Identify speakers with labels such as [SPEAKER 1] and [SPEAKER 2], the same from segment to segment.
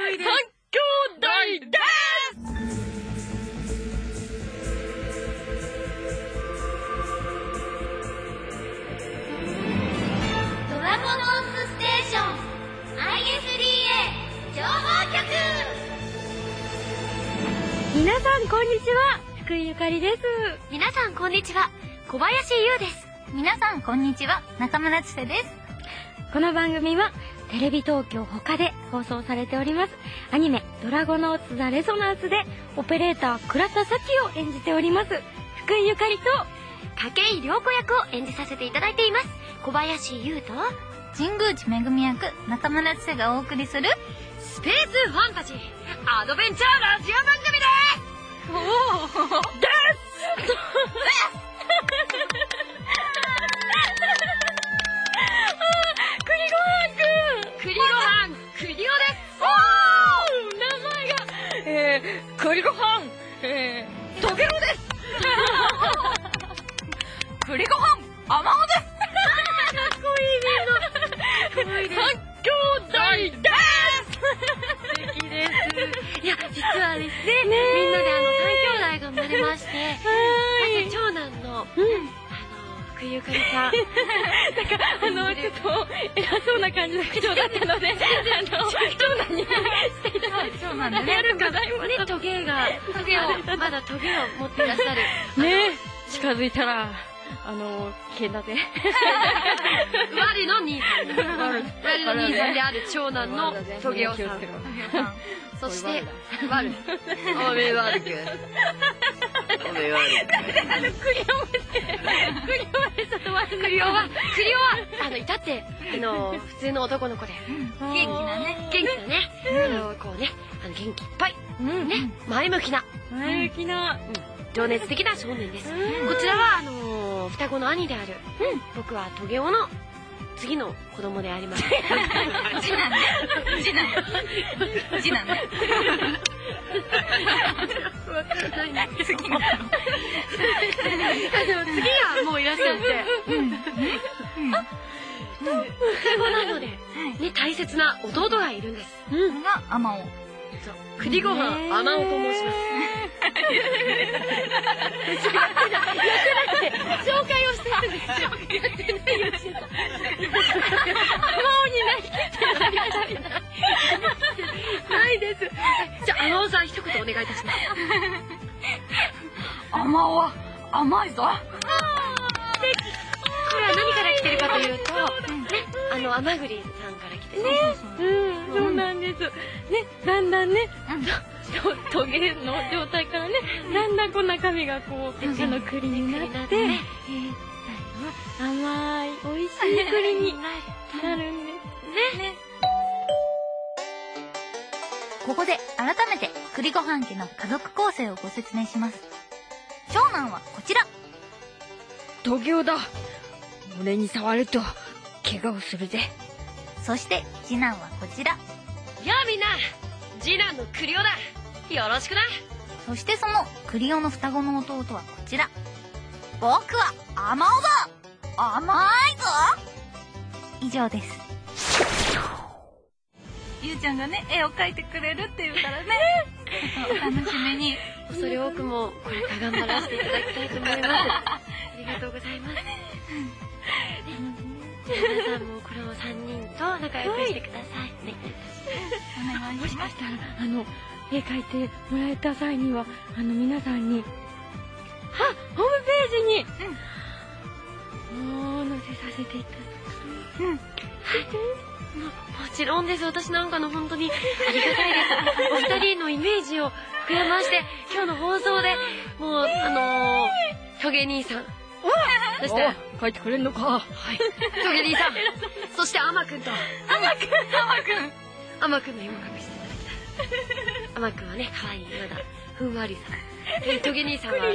[SPEAKER 1] 弟です。3兄弟です。
[SPEAKER 2] ドラゴノースステーション ISDA 情報局。
[SPEAKER 3] 皆さんこんにちは、福井ゆかりです。
[SPEAKER 2] 皆さんこんにちは、小林優です。
[SPEAKER 4] 皆さんこんにちは、中村千世です。
[SPEAKER 3] この番組はテレビ東京他で放送されておりますアニメドラゴノーツザレソナンスでオペレーター倉田咲を演じております福井ゆかりと
[SPEAKER 2] 筧涼子役を演じさせていただいています小林優と
[SPEAKER 4] 神宮寺めぐみ役中村千世がお送りする
[SPEAKER 2] スペースファンタジーアドベンチャーラジオ番組です。おーです栗ごはん栗おです。
[SPEAKER 3] おー、名前が栗ごはんトゲロです
[SPEAKER 4] 栗ごはんあまおです。
[SPEAKER 3] かっこいいね。かっこいいです。3兄弟です素敵です。
[SPEAKER 2] いや実はですね、みんなで3兄弟が生まれまして、まず長男の福井ゆかりさん
[SPEAKER 3] なんかちょっと偉そうな感じの口調だったので長男にしていただいて
[SPEAKER 4] 長男で
[SPEAKER 3] ありがとうございます。
[SPEAKER 2] ね、トゲをまだトゲを持っていらっしゃる
[SPEAKER 3] ね、近づいたら剣だぜ。
[SPEAKER 2] 我の兄さんである長男のトゲオさん、そしてワルおめえワルくんおめえワル栗尾は至って普通の男の子で
[SPEAKER 4] 元気だね。
[SPEAKER 2] こうね元気いっぱいね、前向きな情熱的な少年です。こちらは双子の兄である僕はトゲオの次の子供であります。
[SPEAKER 4] 次男ね。
[SPEAKER 2] わからないんですけど。次がもういらっしゃって。双子なので、ね、大切な弟がいるんです。
[SPEAKER 4] があまお。
[SPEAKER 2] そう、栗ごはんあまおと申します。紹介をしてるんですよ。やってないよ、してた。ないです。じゃあ、あまおさん一言お願いいたします。
[SPEAKER 4] あまおは甘いぞ。
[SPEAKER 2] これは何から来てるかというと、ね、甘栗さんから来てる。
[SPEAKER 3] そうなんです。ね、だんだんね、トゲの状態からね、だんだんこう中身がこう栗になって、最後は甘い美味しい栗になるんですね。
[SPEAKER 4] ここで改めて栗ごはん家の家族構成をご説明します。長男はこちら。
[SPEAKER 3] トゲオだ。俺に触ると怪我をするぜ。
[SPEAKER 4] そして次男はこちら。
[SPEAKER 2] やあみんな、次男の栗尾だ。よろしくな。
[SPEAKER 4] そしてその栗尾の双子の弟はこちら。僕はあまおだ。甘いぞ。以上です。ゆうちゃんがね、絵を描いてくれるっていうからね。お楽しみに。
[SPEAKER 2] 恐れ多くもこれから頑張らせていただきたいと思います。ありがとうございます。皆さんもこれを3人と仲良くしてください。
[SPEAKER 4] お願いします。
[SPEAKER 3] もしかしたら絵描いてもらえた際には皆さんにホームページに載せさせていただ
[SPEAKER 2] もちろんです。私なんかの本当にありがたいです。お二人のイメージを膨らまして今日の放送でもうトゲ兄さん、そして
[SPEAKER 3] 書いてくれんのか。
[SPEAKER 2] トゲ兄さん、そしてアマくんとアマくんの絵も隠していただきたい。アマくんはね、可愛いまだふんわりさ。トゲ兄さんはね、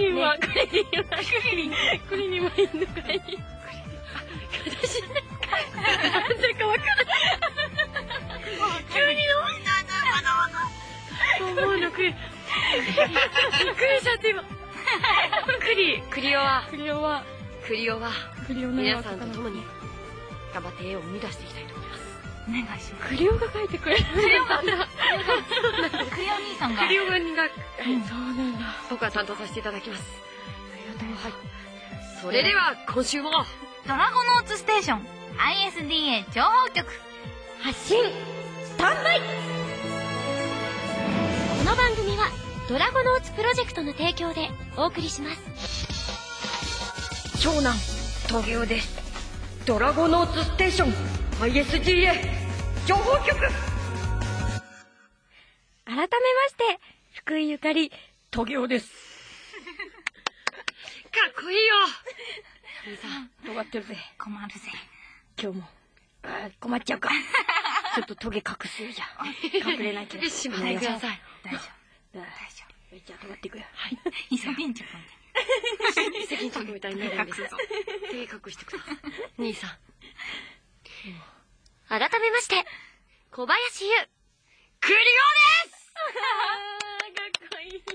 [SPEAKER 3] クリにはいいのかい。
[SPEAKER 2] 私
[SPEAKER 3] なんでかわからない。急に思うのクリ。びっくりしちゃって今。
[SPEAKER 2] クリオは
[SPEAKER 3] クリオの
[SPEAKER 2] 皆さんと共に頑張って絵を生み出していきたいと思います。
[SPEAKER 4] お願いします。
[SPEAKER 3] クリオが書いてくれる。
[SPEAKER 4] クリオ兄さんが。
[SPEAKER 2] クリオがにが、
[SPEAKER 3] そうなんだ。
[SPEAKER 2] 僕は担当させていただきます。
[SPEAKER 3] ありがとうございます。
[SPEAKER 2] それでは、今週も、
[SPEAKER 4] ドラゴノーツステーション ISDA 情報局
[SPEAKER 3] 発信スタンバイ。この番組はドラゴノーツプロジェクトの提供でお送りします。
[SPEAKER 1] 長男トゲオです。ドラゴノーツステーション ISDA 情報局。
[SPEAKER 3] 改めまして福井ゆかり
[SPEAKER 1] トゲオです。
[SPEAKER 2] かっこいいよ。兄さん、
[SPEAKER 1] 尖ってるぜ。
[SPEAKER 4] 困るぜ。
[SPEAKER 1] 今日も困っちゃうか。ちょっとトゲ隠すよじゃあ。隠れないけど。
[SPEAKER 2] しまってください。
[SPEAKER 4] 大丈
[SPEAKER 1] 大丈夫。じゃあ尖っていくよ。はい。
[SPEAKER 4] 夫。急げんちゃくんで。
[SPEAKER 2] 責任みたいになるんですよ。手隠してください。兄さん。改めまして、小林優、クリオです。
[SPEAKER 3] かっこいい。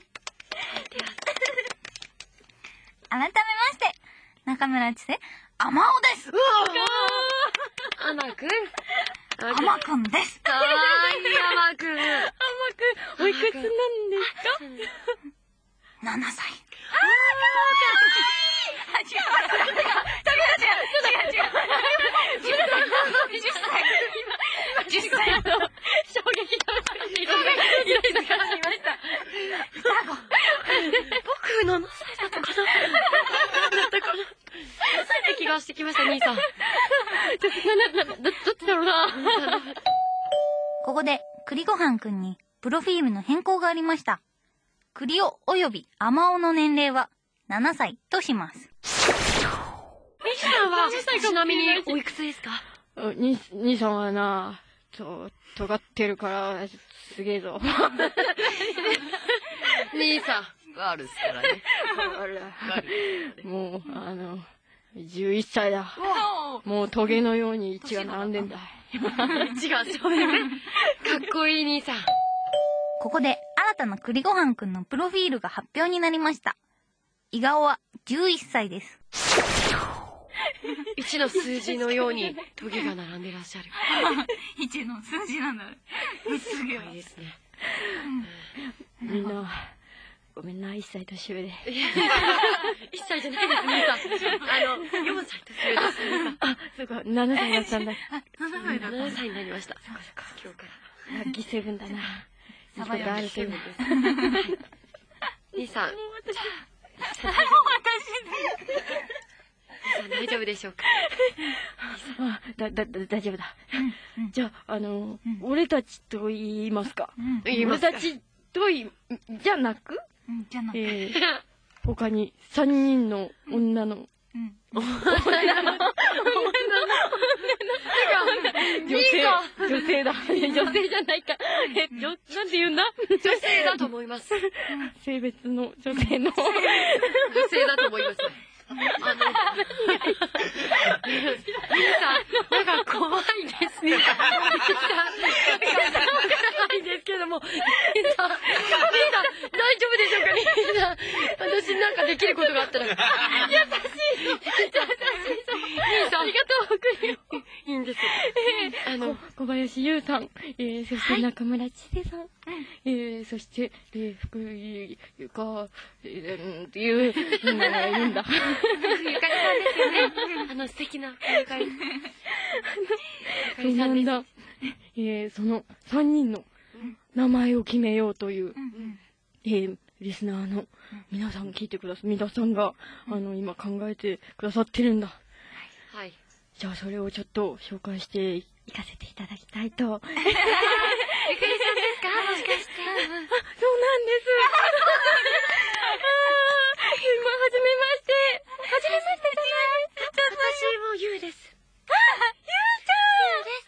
[SPEAKER 4] 改めまして、中村千世、あまおです。
[SPEAKER 2] アマくん。
[SPEAKER 4] あまくんです。
[SPEAKER 2] かわいいアマくん。
[SPEAKER 3] おいくつなんですか
[SPEAKER 4] 7歳。10歳。
[SPEAKER 3] 衝撃が
[SPEAKER 2] 僕7歳だったかな。気がしてきました、兄さん。
[SPEAKER 3] どっちだろうな。
[SPEAKER 4] ここで、栗ごはんくんに、プロフィールの変更がありました。栗おおよびあまおの年齢は、7歳とします。
[SPEAKER 2] 兄さんは、ちなみにおいくつですか？
[SPEAKER 1] 兄さんはな、尖ってるから、すげえぞ。
[SPEAKER 2] 兄さん、ガールですからね。
[SPEAKER 1] もう、11歳だ。もうトゲのように血が並んでんだ。
[SPEAKER 2] 違う、そうね。かっこいい兄さん。
[SPEAKER 4] ここで、新たな栗ごはんくんのプロフィールが発表になりました。伊顔は11歳です。
[SPEAKER 2] 1の数字のように、トゲが並んでらっしゃる。
[SPEAKER 4] 1の数字なんだ。すげえ。
[SPEAKER 2] いいですね。
[SPEAKER 1] みんな、ごめんな、1歳年上で。
[SPEAKER 2] 1歳じゃないです、兄さん。4歳年上です、兄さん。
[SPEAKER 1] あ、そうか、7歳だったんだ。
[SPEAKER 2] 7歳になりました。今日から。
[SPEAKER 1] ラッキーセブンだな。いいことあるセブンです。
[SPEAKER 2] 兄さん。大丈夫でしょうか？
[SPEAKER 1] 大丈夫だ。じゃあ、俺たちと言いますか。俺たちとじゃなく他に3人の女の女性だ。女性じゃないか。なんて言うんだ？
[SPEAKER 2] 女性だと思います。
[SPEAKER 1] 性別の女性の。
[SPEAKER 2] 女性だと思います。兄さん、なんか怖いですね。兄さん、ないですけども、兄さん、大丈夫でしょうか、兄さん。私なんかできることがあったら。優しい。兄さん、ありがとう。いいんです。
[SPEAKER 1] 小林優さん、そして中村千世さん、そして、福井ゆか、っていう名前がいるんだ。
[SPEAKER 2] ゆかりさんですよね。素敵なゆかり。
[SPEAKER 1] そうなんだ。その3人の名前を決めようという、リスナーの皆さん聞いてください。皆さんが、今考えてくださってるんだ。
[SPEAKER 2] はい。
[SPEAKER 1] じゃあそれをちょっと紹介していかせていただきたいと。
[SPEAKER 2] ゆかりさんですか？もしかして。
[SPEAKER 1] そうなんです。はじめまして。
[SPEAKER 2] 私もゆうです。
[SPEAKER 1] ゆうちゃんです。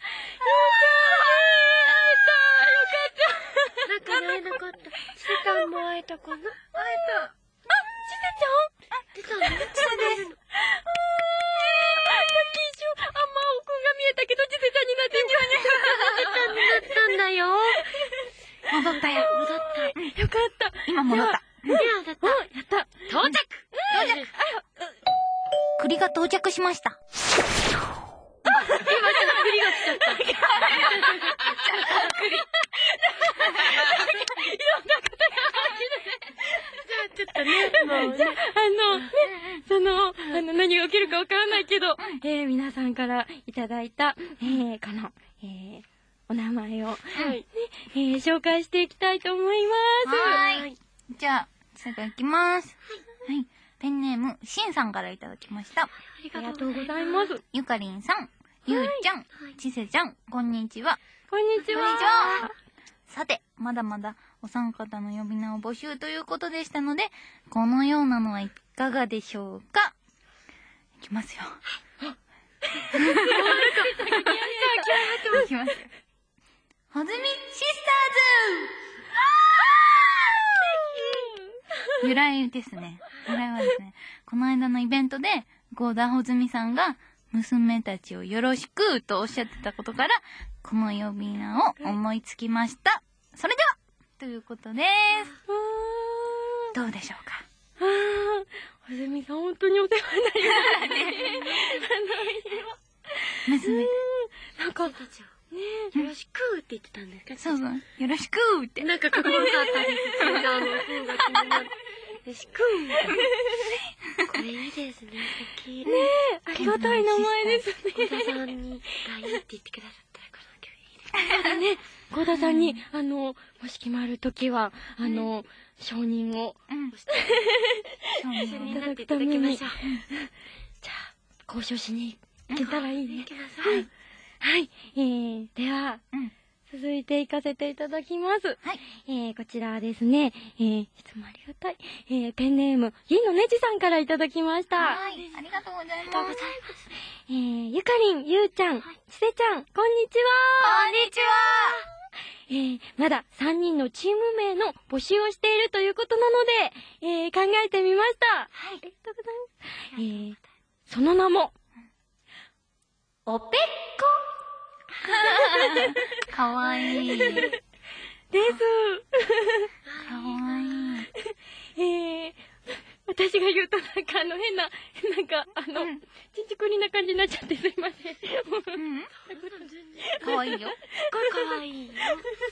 [SPEAKER 2] なんか会えなかった。ちせさんも会えたかな？会えた。
[SPEAKER 1] ちせちゃん
[SPEAKER 2] 出たの？ちせです。
[SPEAKER 1] あまおくんが見えたけど、ちせちゃんになって
[SPEAKER 2] なったんだよ。
[SPEAKER 4] 戻ったよ。
[SPEAKER 2] 戻った。
[SPEAKER 1] よかった。
[SPEAKER 4] 今戻った。
[SPEAKER 2] やった。
[SPEAKER 1] やった。
[SPEAKER 2] 到着。
[SPEAKER 4] 栗が到着しました。
[SPEAKER 2] 今ちょっと栗が来ちゃった。
[SPEAKER 3] からいただいた、この、お名前を、
[SPEAKER 2] はい。
[SPEAKER 3] 紹介していきたいと思います。
[SPEAKER 4] はい。じゃあ、すぐ行きます。はい。ペンネーム、しんさんからいただきました。
[SPEAKER 3] ありがとうございます。
[SPEAKER 4] ゆかりんさん、ゆうちゃん、ちせちゃん、こんにちは。
[SPEAKER 3] こんにちは。
[SPEAKER 4] こんにちは。さて、まだまだお三方の呼び名を募集ということでしたので、このようなのはいかがでしょうか。いきますよ。いきますよ。はずみシスターズ由来ですね。由来はですね、この間のイベントで、ゴーダホズミさんが、娘たちをよろしくとおっしゃってたことから、この呼び名を思いつきました。それではということです。どうでしょうか。
[SPEAKER 3] はずみさん本当にお世話になりました。
[SPEAKER 4] 娘。
[SPEAKER 3] なんか、
[SPEAKER 2] ねえ、よろしくって言ってたんですか？
[SPEAKER 4] そうそう。よろしくって。
[SPEAKER 2] なんかかっこよかったです。方が気になる。よろしくこれいいですね。素敵。
[SPEAKER 3] ねえ、ありがたい名前ですね。
[SPEAKER 2] ゴーダさんにがいいって言ってくださったらこの曲いいです。
[SPEAKER 3] そうだね。ゴーダさんに、もし決まるときは、承認を。
[SPEAKER 2] 承認になっていただきましょう。
[SPEAKER 3] じゃあ、交渉しに行けたらいいね。
[SPEAKER 2] 行きましょう。
[SPEAKER 3] はい。では、続いて行かせていただきます。
[SPEAKER 4] はい。
[SPEAKER 3] こちらはですね、いつもありがたい。ペンネーム、銀のねじさんからいただきました。
[SPEAKER 4] はい。ありがとうございます。
[SPEAKER 3] ゆかりん、ゆうちゃん、ちせちゃん、こんにちは。
[SPEAKER 4] こんにちは。
[SPEAKER 3] まだ3人のチーム名の募集をしているということなので、考えてみました。
[SPEAKER 4] はい。
[SPEAKER 3] ありがとうございます。その名も、おぺっこ。
[SPEAKER 4] かわいい。
[SPEAKER 3] です。
[SPEAKER 4] かわいい。
[SPEAKER 3] 私が言うとなんか変な、ちんちくりな感じになっちゃってすいません。
[SPEAKER 4] かわいいよ。
[SPEAKER 2] すごいかわいいよ。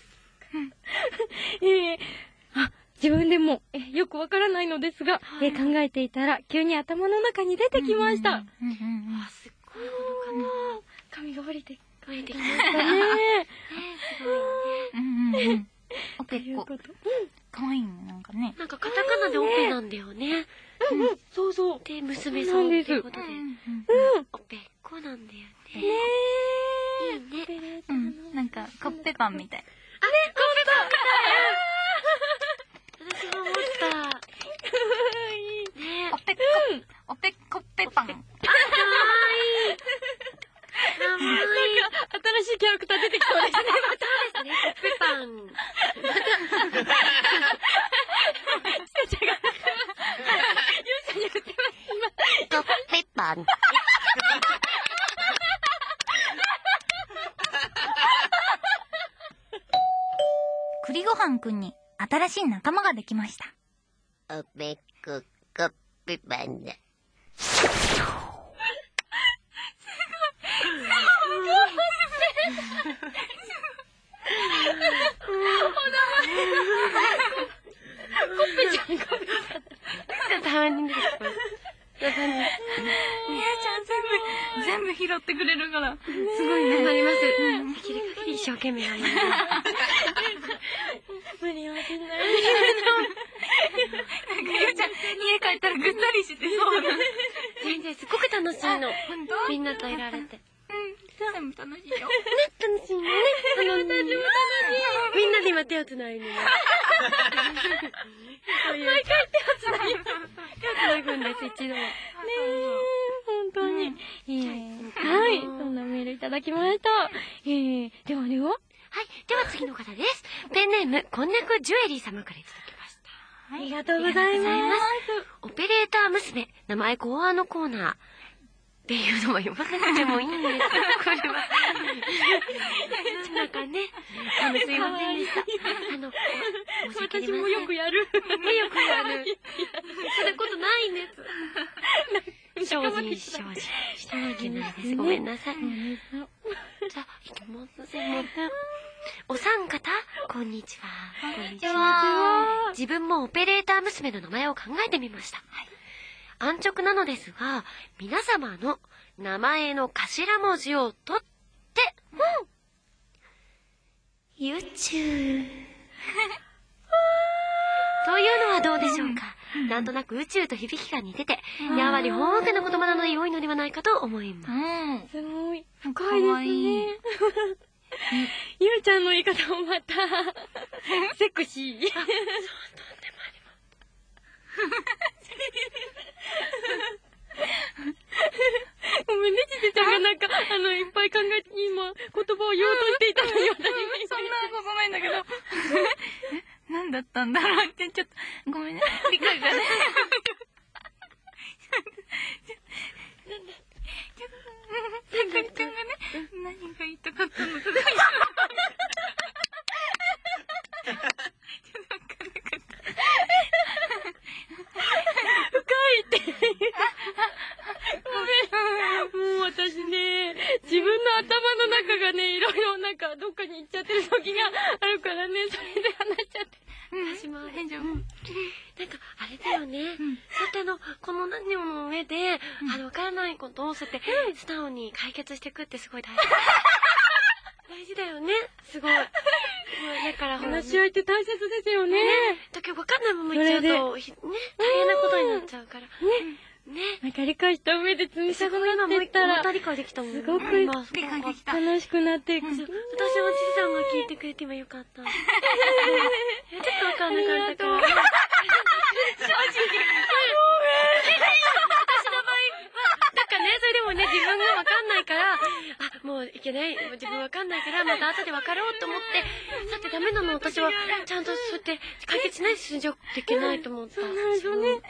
[SPEAKER 3] 自分でもよくわからないのですが、考えていたら急に頭の中に出てきました。
[SPEAKER 2] すっごいこの方。
[SPEAKER 3] 髪が降りてき
[SPEAKER 2] きましたね。
[SPEAKER 3] すごいね。
[SPEAKER 4] おぺっこ。かわいいね、なんかね。
[SPEAKER 2] なんかカタカナでオペなんだよね。
[SPEAKER 3] そうそう。
[SPEAKER 2] で、娘さんっていうことで。おぺっこなんだよね。
[SPEAKER 3] ね
[SPEAKER 2] いいね。
[SPEAKER 4] なんか、コッペパンみたい。
[SPEAKER 2] あれコッペパンみたい。私も思った。ね
[SPEAKER 4] おぺっこ、おぺっこっぺパン。
[SPEAKER 2] かわいい。
[SPEAKER 3] 新しいキャラクター出てきそうですね。
[SPEAKER 2] そうですね、コッペパン。コッペパン。
[SPEAKER 4] 栗ごはんくんに新しい仲間ができました。
[SPEAKER 2] おぺっこ、コッペパンだ。
[SPEAKER 4] 全部拾ってくれるから。
[SPEAKER 2] すごいね。頑張ります。できる限り一生懸命頑張ります。
[SPEAKER 3] 無理はしない。
[SPEAKER 4] なんかゆうちゃん、家帰ったらぐったりしてそうだ。
[SPEAKER 2] 全然すごく楽しいの。みんなといられて。
[SPEAKER 4] 全部楽しいよ。
[SPEAKER 2] 楽しいね。みんなで今手をつないでね。毎回手をつなぐんです、一度は。
[SPEAKER 3] 本当に。はい、そんなメールいただきました。ではでは。
[SPEAKER 2] はい、では次の方です。ペンネーム、こんにゃくジュエリー様からいただきました。
[SPEAKER 3] ありがとうございます。
[SPEAKER 2] オペレーター娘、名前考案のコーナー。っていうのは読まなくてもいいんです。これは。なんかね、すいませんでした。
[SPEAKER 3] 私もよくやる。
[SPEAKER 2] よくやる。そんなことないんです。精進してはいけないです。ごめんなさい。じゃあ、いきます。すいません。お三方、こんにちは。
[SPEAKER 4] こんにちは。
[SPEAKER 2] 自分もオペレーター娘の名前を考えてみました。安直なのですが、皆様の名前の頭文字を取って、宇宙。というのはどうでしょうか。なんとなく宇宙と響きが似てて、やはり本わけの言葉なので良いのではないかと思います。
[SPEAKER 1] すごい。深いですね。ゆうちゃんの言い方もまた、セクシー。そう、とんでもあります。ごめんね、ちせちゃんがなんか、いっぱい考えて、今、言葉を言おうとしていたのに、私
[SPEAKER 4] そんなことないんだけど。何だったんだろうって、ちょっと、ごめんね。理解がね。さかりちゃんがね、何が言いたかったのか。ちょっとわかんなかった。
[SPEAKER 1] 深いって。ごめん。もう私ね、自分の頭の中がね、いろいろなんかどっかに行っちゃってる時があるからね、それで話しちゃって。
[SPEAKER 2] 私も
[SPEAKER 4] 大丈夫。
[SPEAKER 2] なんか、あれだよね。そうやってこの何もの上で、わからないことをそうやって素直に解決していくってすごい大事。大事だよね。すごい。だから
[SPEAKER 1] 話し合いって大切ですよね。
[SPEAKER 2] だけどわかんないまま言っちゃうと、ね、大変なことになっちゃうから。ね。
[SPEAKER 1] なんか理解した上で積み重ねていったら、
[SPEAKER 2] また理解できたもん。
[SPEAKER 1] すごく
[SPEAKER 4] 理解できた。
[SPEAKER 1] 楽しくなっていく。
[SPEAKER 2] 私もちさんが聞いてくれて今よかった。ちょっとわかんなかったから。正直。私の場合は、なんかね、それでもね、自分がわかんないから、もういけない。自分わかんないから、また後でわかろうと思って、さてダメなの、私は、ちゃんとそうやって解決しないしなきゃいけないと思った。そうなんですよね。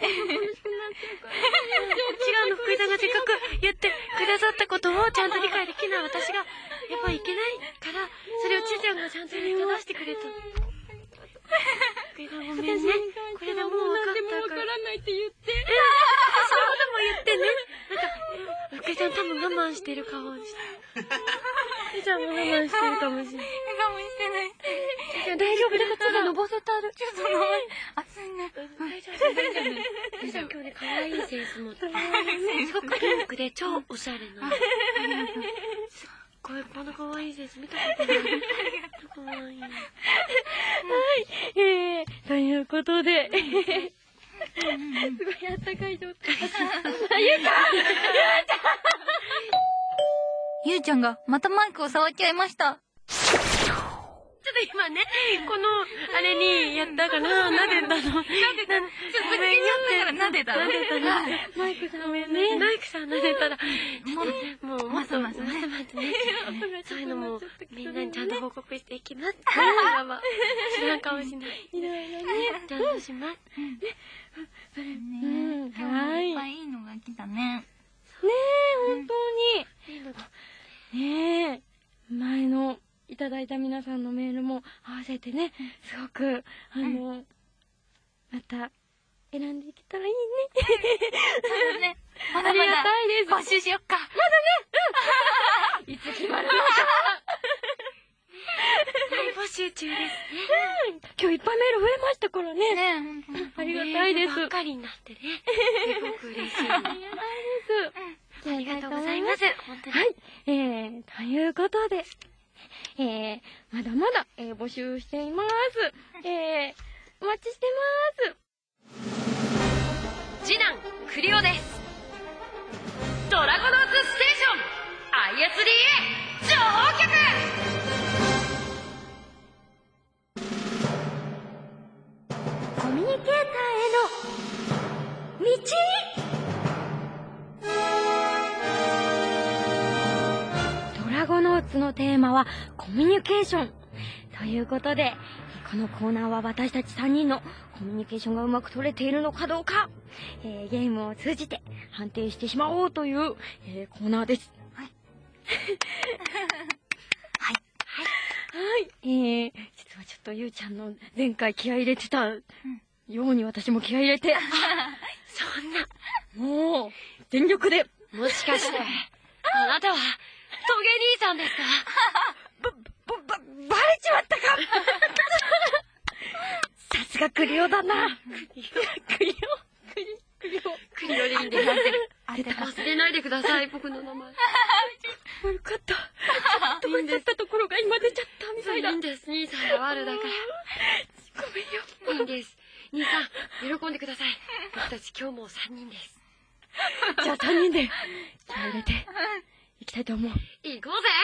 [SPEAKER 2] 違うの、福井さんがせっかく言ってくださったことをちゃんと理解できない私が、やっぱりいけないから、それをちさんがちゃんと正してくれた。福井さんごめんね。これでもう分かったから。
[SPEAKER 1] もう分からないって言って。
[SPEAKER 2] 私のことも言ってね。なんか、福井さん多分我慢してる顔をして。ちさんも我慢してるかもしれない。
[SPEAKER 4] 我慢してない。
[SPEAKER 2] 大丈夫だから、のぼせてある。
[SPEAKER 4] ちょっとの熱いね。
[SPEAKER 2] 大丈夫、大丈夫。ちさん今日ね、可愛いセンス持って。すごくピンクで超おしゃれな。こんな可愛いセンス見たことない。可愛い。はい、
[SPEAKER 1] ということで、すごいあったかい状態。
[SPEAKER 4] ゆうちゃんがまたマイクを触っちゃいました。
[SPEAKER 2] ちょっと今ね、この、あれにやったかな、なでたの。なでた。ちょっとぶつけちゃったからなでた。なでたな。
[SPEAKER 1] マイクさんごめんね。
[SPEAKER 2] マイクさんなでたら、もう、
[SPEAKER 4] ますますね。
[SPEAKER 2] そういうのも、みんなにちゃんと報告していきます。知らんかもしれない。
[SPEAKER 1] いろいろね。
[SPEAKER 2] ちゃんとします。
[SPEAKER 4] はい。今日もいっぱいいいのが来たね。
[SPEAKER 1] ねえ、本当に。
[SPEAKER 2] いいのが。
[SPEAKER 1] ねえ、前の、いただいた皆さんのメールも合わせてね、すごく、また、選んでいけたらいいね。
[SPEAKER 4] そうだね。まだまだ
[SPEAKER 1] ありがたいです。
[SPEAKER 4] 募集しよっか。
[SPEAKER 1] まだね、いつ決まるのか。
[SPEAKER 2] 大募集中ですね。
[SPEAKER 1] 今日いっぱいメール増えましたからね。
[SPEAKER 4] ね
[SPEAKER 1] ありがたいです。
[SPEAKER 2] ばっかりになってね。すごく嬉しい。ありがたいです。ありがとうございます。本当に。
[SPEAKER 1] はい。ということで、まだまだ、募集しています。お待ちしてます。
[SPEAKER 2] 次男、クリオです。ドラゴノーズステーション ISDA 情報局。
[SPEAKER 3] コミュニケーターへの道。ドラゴノーツのテーマはコミュニケーションということで、このコーナーは私たち3人のコミュニケーションがうまく取れているのかどうか、ゲームを通じて判定してしまおうという、コーナーです。はい。はい。はい。実はちょっとゆうちゃんの前回気合い入れてたように私も気合い入れて。
[SPEAKER 2] そんな。
[SPEAKER 3] もう、全力で。
[SPEAKER 2] もしかして、あなたは、トゲ兄さんですか？
[SPEAKER 3] バレちまったか。さすがクリオだな。
[SPEAKER 2] クリオでいいんでやってる。 忘れないでください、僕の名前。
[SPEAKER 1] 悪かった。ちょっと分かったところが今出ちゃったみたいだ。
[SPEAKER 2] いいんです、兄さんが悪だから。
[SPEAKER 1] ごめんよ。
[SPEAKER 2] いいんです。兄さん、喜んでください。僕たち今日も3人です。
[SPEAKER 1] じゃあ3人で気合い入れていきたいと思う。
[SPEAKER 2] 行こうぜ。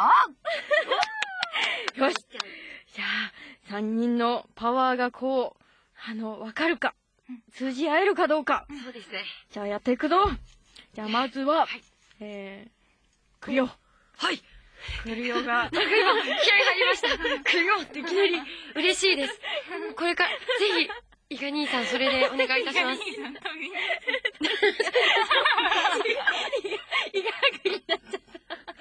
[SPEAKER 1] よし。じゃあ3人のパワーがこう、わかるか、通じ合えるかどうか。
[SPEAKER 2] そうですね。
[SPEAKER 1] じゃあやっていくぞ。じゃあまずは、クリオ。
[SPEAKER 2] はい。
[SPEAKER 1] クリオが。
[SPEAKER 2] なんか今、気合入りました。クリオっていきなり嬉しいです。これから、ぜひ、イカ兄さん、それでお願いいたします。イカがになっちゃった。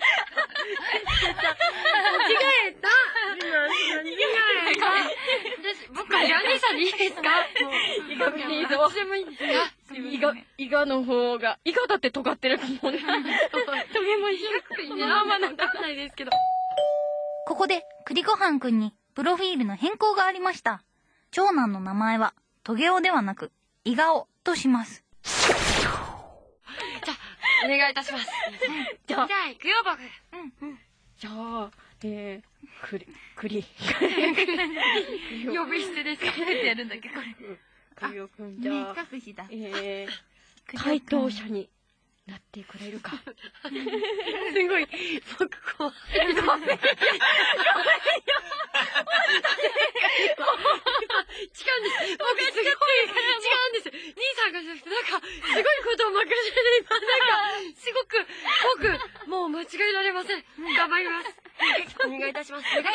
[SPEAKER 2] 間違えた。僕はイカ兄さんでいいですか？
[SPEAKER 1] イカでいいぞ。どっちでもいいですか？イカの方が、イカだって尖ってるもんね。トゲも一緒。
[SPEAKER 2] あんまわかんないですけど。
[SPEAKER 4] ここで、栗ごはんくんに、プロフィールの変更がありました。長男の名前は、トゲオではなく、イガオとします。
[SPEAKER 2] じゃあ、お願いいたします。じゃあ、行くよ、僕。
[SPEAKER 1] じゃあ、クリ。
[SPEAKER 2] 呼び捨てですか？
[SPEAKER 4] やるんだっけ、これ。
[SPEAKER 1] クリオくん、じゃあ、
[SPEAKER 4] 隠しだ。
[SPEAKER 1] 回答者になってくれるか。
[SPEAKER 2] すごい、僕怖い。違うんです。僕すごい、違うんです。兄さんがなんか、すごいことを任せて、今、すごく、僕、もう間違えられません。頑張ります。お願いいたします。完了。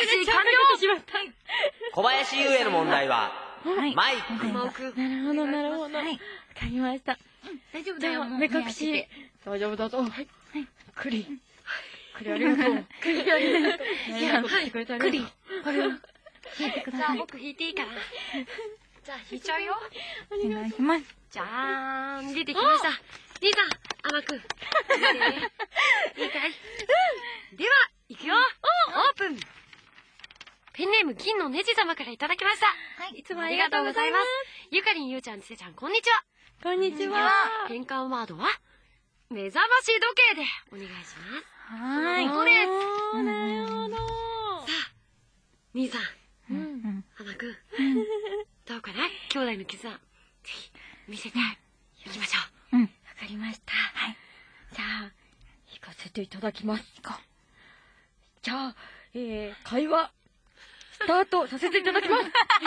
[SPEAKER 5] 小林優への問題は、マイク。
[SPEAKER 1] なるほど、なるほど。わかりました。
[SPEAKER 4] 大丈夫だよ、
[SPEAKER 1] 目隠し。大丈夫だぞ。クリありがとう。クリありがとう。
[SPEAKER 4] クリ、これを弾いてください。
[SPEAKER 2] じゃあ僕弾いていいかな。じゃあ弾いちゃうよ。
[SPEAKER 4] お願いします。
[SPEAKER 2] じゃーん、出てきました。兄さん、甘くん。いいかい？では、いくよ。オープン。ペンネーム金のネジ様からいただきました。
[SPEAKER 4] はい、
[SPEAKER 2] いつもありがとうございます。ゆかりん、ゆうちゃん、ちせちゃん、こんにちは。
[SPEAKER 1] こんにちは。
[SPEAKER 2] 変換ワードは、目覚まし時計でお願いします。
[SPEAKER 4] はーい。
[SPEAKER 2] そうです。
[SPEAKER 1] なるほど。
[SPEAKER 2] さあ、兄さん、花くん、どうかな？兄弟の絆、ぜひ、見せていきましょう。
[SPEAKER 1] わかりました。はい。じゃあ、弾かせていただきます。じゃあ、会話、スタートさせていただきます。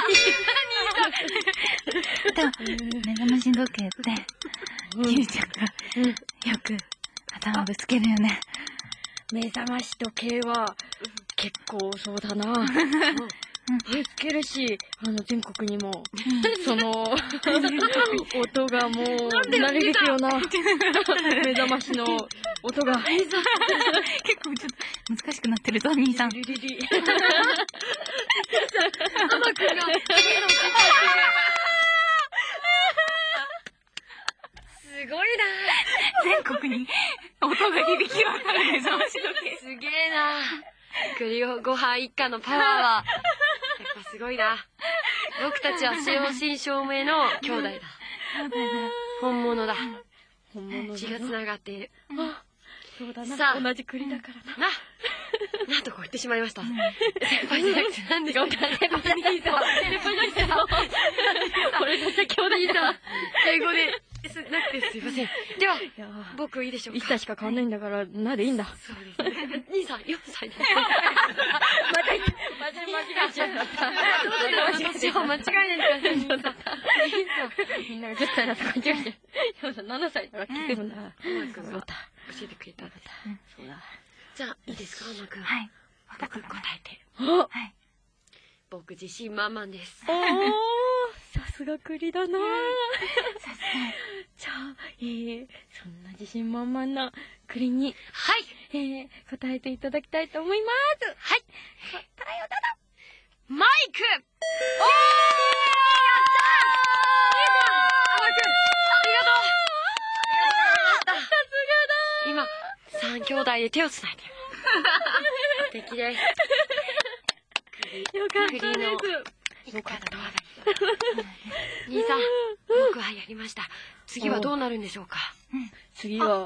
[SPEAKER 4] 目覚まし時計って、ゆうちゃんが、よく頭ぶつけるよね。
[SPEAKER 1] 目覚まし時計は、結構そうだな。ぶつけるし、全国にも、その、音がもう、慣れですよな。目覚ましの音が。
[SPEAKER 4] 結構ちょっと難しくなってるぞ、兄さん。
[SPEAKER 1] リリリ。
[SPEAKER 2] 甘くんが、すごいな。
[SPEAKER 4] 全国に音が響き渡る目覚まし時計。
[SPEAKER 2] すげえな。栗ご飯一家のパワーは、やっぱすごいな。僕たちは正真正銘の兄弟だ。本物だ。
[SPEAKER 1] 本物
[SPEAKER 2] 血が繋がっている。
[SPEAKER 1] そうだな。
[SPEAKER 2] さあ
[SPEAKER 1] 同じ栗だからな。
[SPEAKER 2] なんとこう言ってしまいました。先輩じゃなくて何ですか？先輩じゃなくて。
[SPEAKER 1] これめっちゃ兄弟だ。
[SPEAKER 2] 英語で、なくてすいません。では、僕いいでしょうか？
[SPEAKER 1] 1歳しか変わんないんだから、なでいいんだ。
[SPEAKER 2] そうですね。兄さん、4歳です。
[SPEAKER 1] 間違えちゃった。
[SPEAKER 2] 私は間違えないでください。
[SPEAKER 1] みんなが10歳だと勘違いして。7歳だから聞くんだ。
[SPEAKER 2] そうだ。教えてくれた。
[SPEAKER 1] そうだ。
[SPEAKER 2] じゃあ、いいですか、甘くん。
[SPEAKER 4] はい。
[SPEAKER 2] 僕答えて。
[SPEAKER 1] はい。
[SPEAKER 2] 僕自信満々です。
[SPEAKER 1] おー、さすが栗だな。じゃあ、そんな自信満々な栗に、
[SPEAKER 2] はい。
[SPEAKER 1] 答えていただきたいと思います。
[SPEAKER 2] はい。
[SPEAKER 1] 答えをどうぞ。
[SPEAKER 2] マイク！おー！やったー！甘くん、ありがとう！さすがだー！今、3兄弟で手をつないでる。素敵です。
[SPEAKER 1] よかったです。
[SPEAKER 2] よかった。兄さん、僕はやりました。次はどうなるんでしょうか？
[SPEAKER 1] 次は、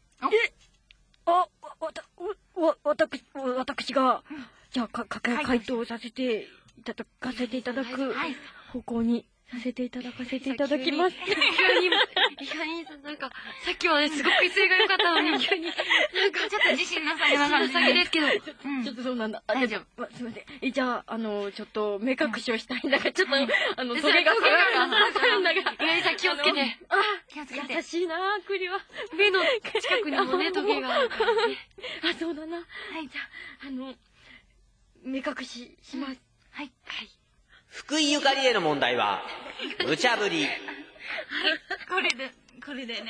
[SPEAKER 1] 私が、じゃあ、回答させていただかせていただく方向にさせていただかせていただきます。
[SPEAKER 2] いかにさん、なんか、さっきはね、すごく威勢が良かったのに、急に、なんか、ちょっと自信なさげな感じですけど。
[SPEAKER 1] ちょっとそうなんだ。
[SPEAKER 2] 大丈
[SPEAKER 1] 夫。すいません。じゃあ、ちょっと、目隠しをしたいんだが、ちょっと、トゲが下がるんだが。
[SPEAKER 2] 意外にさ、気をつけて。
[SPEAKER 1] 気をつけて。優しいな栗は。
[SPEAKER 2] 目の近くにもね、トゲがあるからね。
[SPEAKER 1] そうだな。はい、じゃあ、目隠しします。
[SPEAKER 2] はい。はい。
[SPEAKER 5] 福井ゆかりへの問題は、無茶ぶり。
[SPEAKER 4] これでね。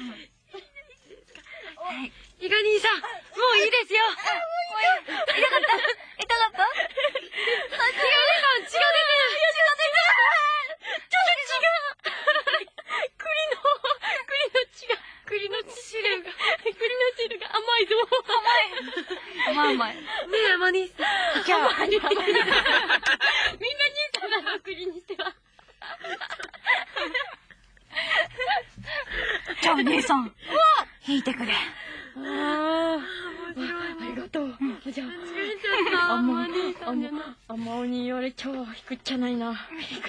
[SPEAKER 2] はい。イガ兄さん、もういいですよ。
[SPEAKER 4] 痛かったイガ兄さん、血が出てる。
[SPEAKER 2] 栗の汁が甘いぞ。
[SPEAKER 4] 甘い。
[SPEAKER 2] ねえ、甘兄さん。
[SPEAKER 1] じゃあ、みんな兄さんだろ、栗にしては。
[SPEAKER 4] じゃあ、姉さん。引いてくれ。
[SPEAKER 1] ありがとう。じゃあ、甘おに言われちゃう。引くっちゃないな。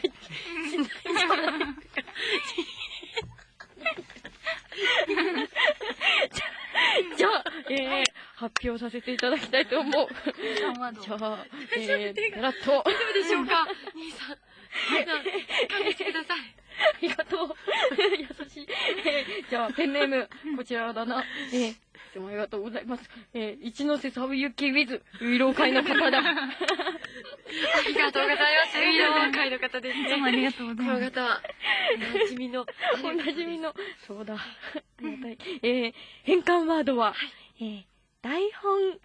[SPEAKER 1] じゃあ、発表させていただきたいと思う。じゃあ、ラット。
[SPEAKER 2] 大丈夫でしょうか、兄さん。勘弁してください。
[SPEAKER 1] ありがとう。優しい。じゃあ、ペンネーム、こちらだな。いつもありがとうございます。一ノ瀬沢幸 with ウイロー会の方だ。
[SPEAKER 2] ありがとうございます。ウイロー会の方ですね。
[SPEAKER 4] どうもありがとうございます。
[SPEAKER 2] この方は、おなじみの。
[SPEAKER 1] そうだ。ありがたい。変換ワードは、台本。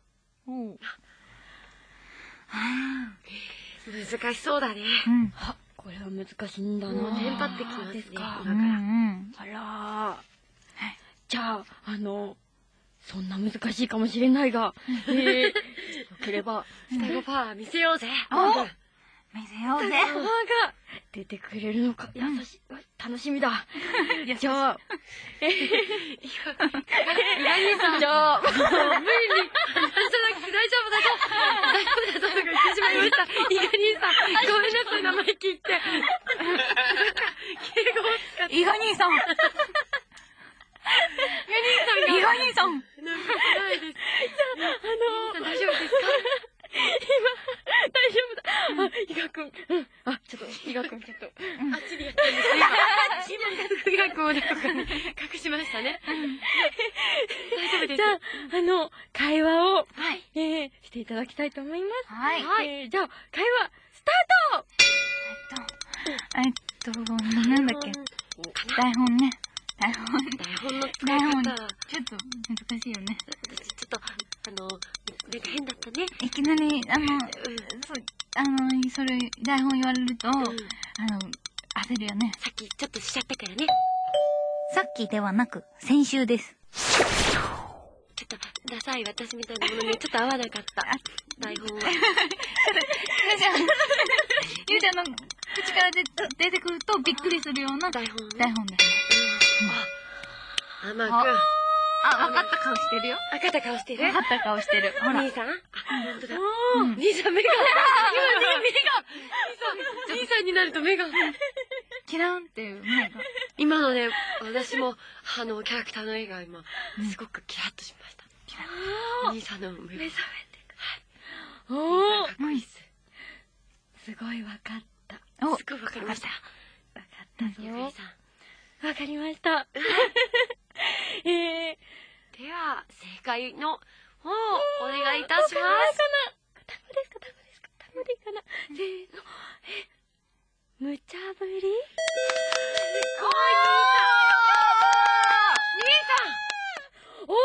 [SPEAKER 2] 難しそうだね。
[SPEAKER 1] これは難しいんだな。
[SPEAKER 2] テンパってきますね。
[SPEAKER 1] あら。じゃあ、そんな難しいかもしれないが、よければ、
[SPEAKER 2] 最後パワー見せようぜ。
[SPEAKER 4] 見せようぜ。
[SPEAKER 1] パワーが出てくれるのか、優しい。楽しみだ。じゃあ、
[SPEAKER 2] イガ兄さん。
[SPEAKER 1] じゃあ、
[SPEAKER 2] 無理に、話さなくて大丈夫だぞとか言ってしまいました。イガ兄さん、ごめんなさい、生意気言って。敬語を使って。
[SPEAKER 4] イガ兄さん。イガ兄さん。
[SPEAKER 2] ないです。じゃあ、大丈夫ですか？
[SPEAKER 1] 大丈夫だ。伊賀くん。ちょっと、伊賀くん、ちょっと。
[SPEAKER 2] あっちでやってるんですね。今、医学をどこかに隠しましたね。大丈夫です。
[SPEAKER 1] じゃあ、会話を、していただきたいと思います。
[SPEAKER 4] はい。
[SPEAKER 1] じゃあ、会話、スタート。
[SPEAKER 4] なんだっけ。台本ね。
[SPEAKER 2] 台本の使い方。
[SPEAKER 4] ちょっと難しいよね。
[SPEAKER 2] ちょっと、なんか変だったね。
[SPEAKER 4] いきなり、それ、台本言われると、焦るよね。
[SPEAKER 2] さっきちょっとしちゃったからね。
[SPEAKER 4] さっきではなく、先週です。
[SPEAKER 2] ちょっと、ダサい私みたいなものにちょっと合わなかった。台本は。
[SPEAKER 4] ゆうちゃんの口から出てくるとびっくりするような台本です。
[SPEAKER 2] 甘く。
[SPEAKER 4] 分かった顔してるよ。
[SPEAKER 2] 分かった顔してる。
[SPEAKER 4] 分かった顔してる。ほら。
[SPEAKER 2] 兄さん？本当だ。兄さん目が。兄さんになると目が。
[SPEAKER 4] キランっていう目が。
[SPEAKER 2] 今のね、私も、キャラクターの絵が今、すごくキラッとしました。兄さんの目覚めて。
[SPEAKER 1] はい。すごい分かった。
[SPEAKER 2] すごい分かりました。
[SPEAKER 1] 分かったぞ。
[SPEAKER 2] 分
[SPEAKER 1] かりました。
[SPEAKER 2] では、正解の方をお願いいたします。
[SPEAKER 1] 単語ですか単語でいいかな。せーの。無茶ぶり？
[SPEAKER 2] おー！兄さん！
[SPEAKER 1] お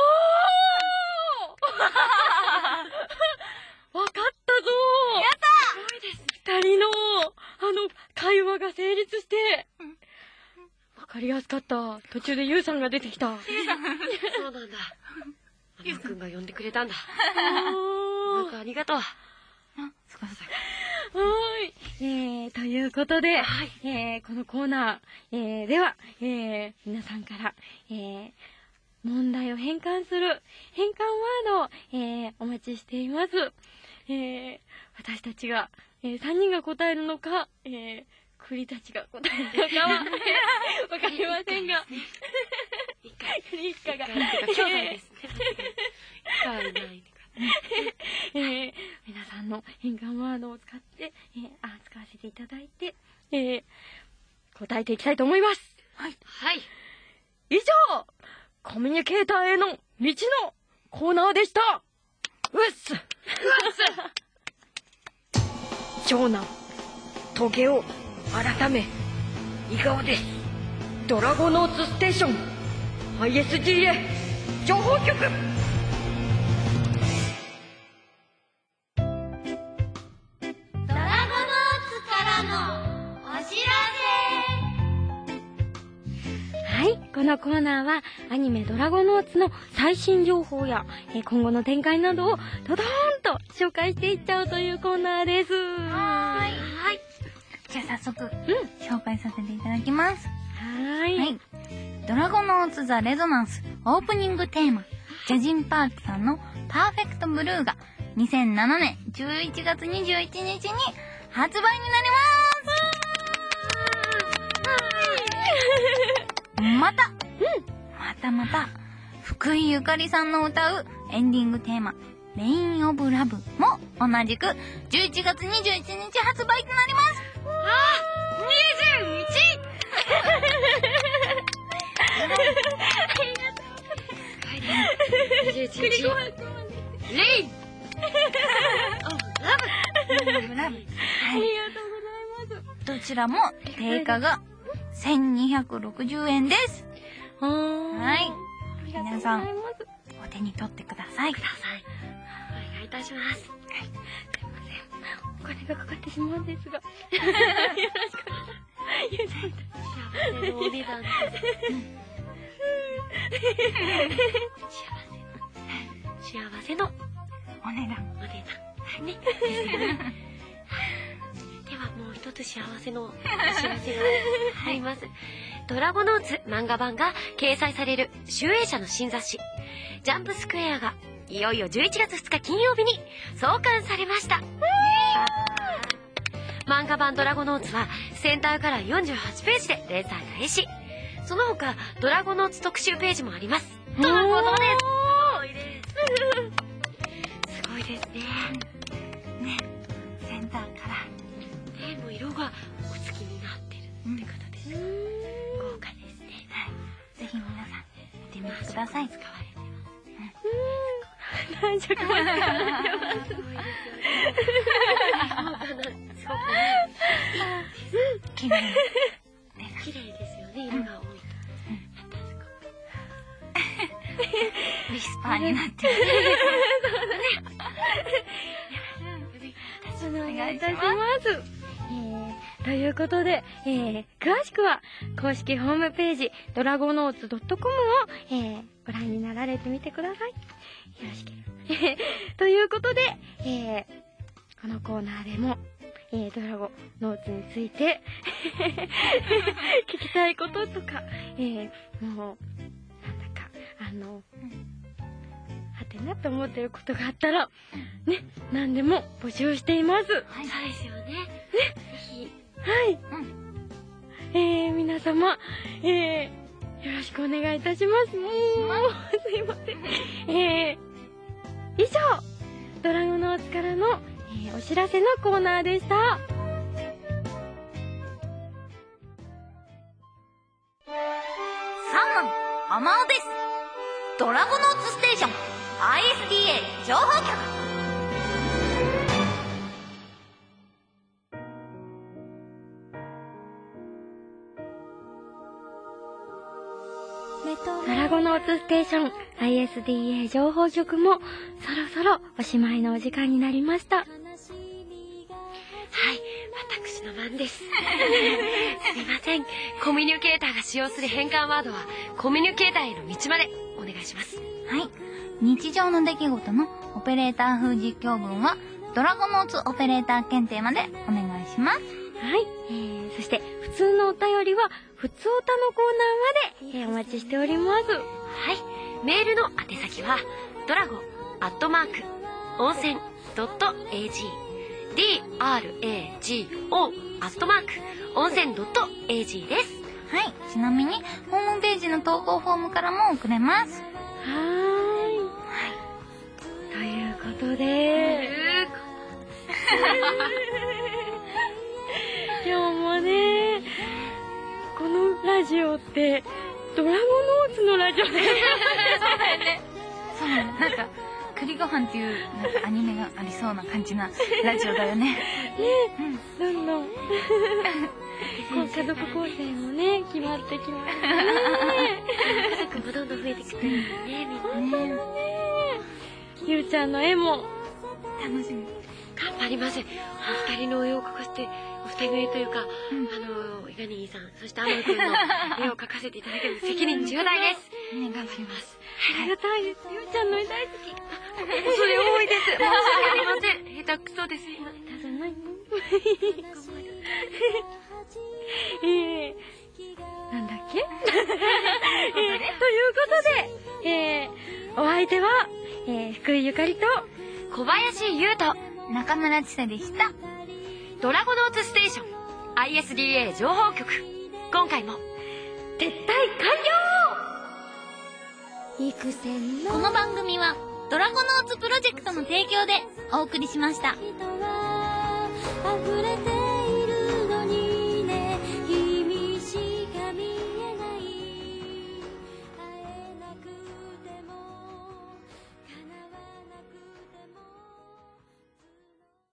[SPEAKER 1] ー！わかったぞー！
[SPEAKER 2] やったー！すごいです。
[SPEAKER 1] 二人の、会話が成立して、わかりやすかった。途中でユウさんが出てきた。
[SPEAKER 2] そうなんだ。ユウくんが呼んでくれたんだ。なんかありがとう。
[SPEAKER 1] ということで、このコーナー、では、皆さんから、
[SPEAKER 3] 問題を変換する変換ワードを、お待ちしています。私たちが、3人が答えるのか、栗たちが答えるのかは、わかりませんが。一家が。兄弟ですね。一家はいない。皆さんの変換ワードを使って、使わせていただいて、答えていきたいと思います。
[SPEAKER 4] はい。
[SPEAKER 2] はい。
[SPEAKER 1] 以上、コミュニケーターへの道のコーナーでした。うっす。長男、トゲオ、改め、伊顔です。ドラゴノーツステーション、ISDA、情報局。
[SPEAKER 3] このコーナーはアニメドラゴノーツの最新情報や、今後の展開などをドドーンと紹介していっちゃうというコーナーです。
[SPEAKER 4] はい。じゃあ早速、紹介させていただきます。
[SPEAKER 3] はい。
[SPEAKER 4] ドラゴノーツザレゾナンスオープニングテーマ、ジャジンパークさんのパーフェクトブルーが2007年11月21日に発売になります。また、福井ゆかりさんの歌うエンディングテーマ、レインオブラブも同じく11月21日発売となります。
[SPEAKER 2] 21日。レイン
[SPEAKER 4] ラブ。ありがとうございます。どちらも定価が1260円です。はい。皆さん、お手に取ってください。
[SPEAKER 2] お願いいたします。
[SPEAKER 3] すいません。お金がかかってしまうんですが。よろしくお願いします。
[SPEAKER 2] 幸せのお値段です。幸せの
[SPEAKER 4] お値段。
[SPEAKER 2] ね。ではもう一つ幸せのお知らせがあります。ドラゴノーツ漫画版が掲載される集英社の新雑誌ジャンプスクエアがいよいよ11月2日金曜日に創刊されました。漫画版ドラゴノーツは戦隊から48ページで連載開始。その他ドラゴノーツ特集ページもあります。とのことです。すごいですね。
[SPEAKER 4] センターから。
[SPEAKER 2] もう色がお付きになってるって方です。豪華ですね。
[SPEAKER 4] ぜひ皆さん見てみてください。
[SPEAKER 2] 使われてます。
[SPEAKER 3] 男色も使われてます。
[SPEAKER 2] すごいですよね。すごく
[SPEAKER 4] 綺麗
[SPEAKER 2] ですよね。色が多いと。
[SPEAKER 4] ウィスパーになってる。
[SPEAKER 3] お願いいたします。ということで、詳しくは公式ホームページドラゴノーツ .com を、ご覧になられてみてください。よろしければ。ということで、このコーナーでも、ドラゴノーツについて聞きたいこととか、もうなんだかはてなと思ってることがあったらね、何でも募集しています。
[SPEAKER 2] はい、そうですよね。ぜひ。
[SPEAKER 3] はい。皆様、よろしくお願いいたします。もう、すいません。以上、ドラゴノーツからの、お知らせのコーナーでした。
[SPEAKER 4] 三男、浜尾です。ドラゴノーツステーション、ISDA 情報局。
[SPEAKER 3] ドラゴノーツステーション ISDA 情報局もそろそろおしまいのお時間になりました。はい、
[SPEAKER 2] 私の番です。すみません。コミュニケーターが使用する変換ワードはコミュニケーターへの道までお願いします。
[SPEAKER 4] はい。日常の出来事のオペレーター風実況文はドラゴノーツオペレーター検定までお願いします。
[SPEAKER 3] はい。そして普通のお便りは普通歌のコーナーまで、お待ちしております。は
[SPEAKER 2] い。 メールの宛先はドラゴ温泉.ag drago温泉.ag です。
[SPEAKER 4] はい。ちなみに、ホームページの投稿フォームからも送れます。
[SPEAKER 3] ということで、今日もね、このラジオって、ドラゴノーツのラジオで。そうだよ
[SPEAKER 4] ね。そうね。なんか、栗ご飯っていう、なんかアニメがありそうな感じなラジオだよね。ね、
[SPEAKER 3] どんどん。家族構成もね、決まってきましたね。
[SPEAKER 2] 家族もどんどん増えてきてるよね、みんなね。
[SPEAKER 3] ゆうちゃんの絵も
[SPEAKER 4] 楽しみ。
[SPEAKER 2] 頑張ります。お二人の絵を描かせて、お二人の絵というか、イガニーさん、そしてアマくんの絵を描かせていただける責任重大です。頑張ります。
[SPEAKER 3] ありがたいです。ゆうちゃんの絵大好き。
[SPEAKER 2] それ多いです。申し訳ありません。下手くそです、今。
[SPEAKER 3] 下手じゃないの。なんだっけということで、お相手は、福井ゆかりと、
[SPEAKER 2] 小林優斗、
[SPEAKER 4] 中村千世でした。
[SPEAKER 2] ドラゴノーツステーション ISDA 情報局、今回も撤退完
[SPEAKER 4] 了。この番組はドラゴノーツプロジェクトの提供でお送りしました。
[SPEAKER 3] 溢れて